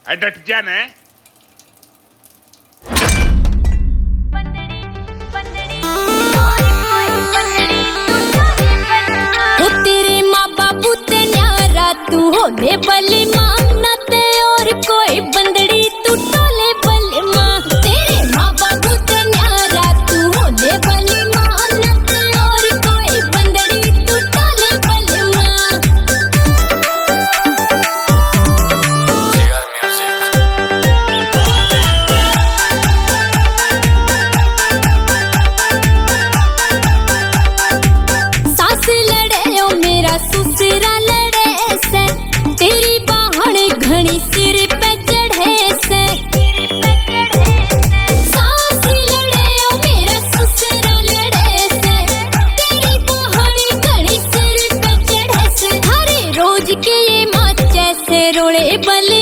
डट जा न। तेरे माँ बापू ते न्यारा तू होले बली माँ ना ते और कोई बंदड़ी तू टोले बली माँ। तेरे माँ बापू ते न्यारा तू होले बली माँ ना ते और कोई बंदड़ी तू टोले बली माँ। सास लड़े ओ मेरा ससुरा लड़े से तेरी बाहर घनी सिर पे चढ़े से। सास लड़े ओ मेरा ससुरा लड़े से तेरी बाहर घनी सिर पे चढ़े से। हरे रोज के ये माँ जैसे रोले बल